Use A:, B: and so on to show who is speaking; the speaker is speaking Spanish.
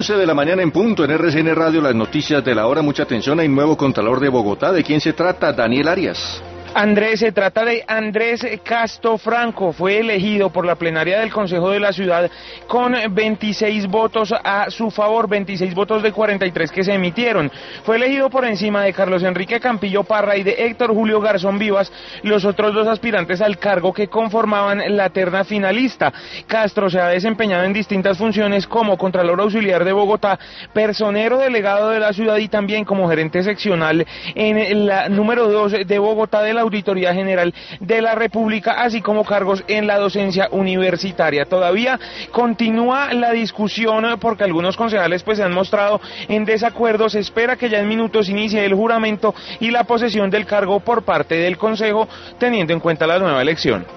A: 11 de la mañana en punto en RCN Radio, las noticias de la hora. Mucha atención, hay nuevo Contralor de Bogotá. ¿De quién se trata? Daniel Arias.
B: Andrés, se trata de Andrés Castro Franco, fue elegido por la plenaria del Consejo de la Ciudad con 26 votos a su favor, 26 votos de 43 que se emitieron. Fue elegido por encima de Carlos Enrique Campillo Parra y de Héctor Julio Garzón Vivas, los otros dos aspirantes al cargo que conformaban la terna finalista. Castro se ha desempeñado en distintas funciones como Contralor Auxiliar de Bogotá, personero delegado de la ciudad y también como gerente seccional en la número 2 de Bogotá de la Auditoría General de la República, así como cargos en la docencia universitaria. Todavía continúa la discusión porque algunos concejales pues se han mostrado en desacuerdo. Se espera que ya en minutos inicie el juramento y la posesión del cargo por parte del Consejo, teniendo en cuenta la nueva elección.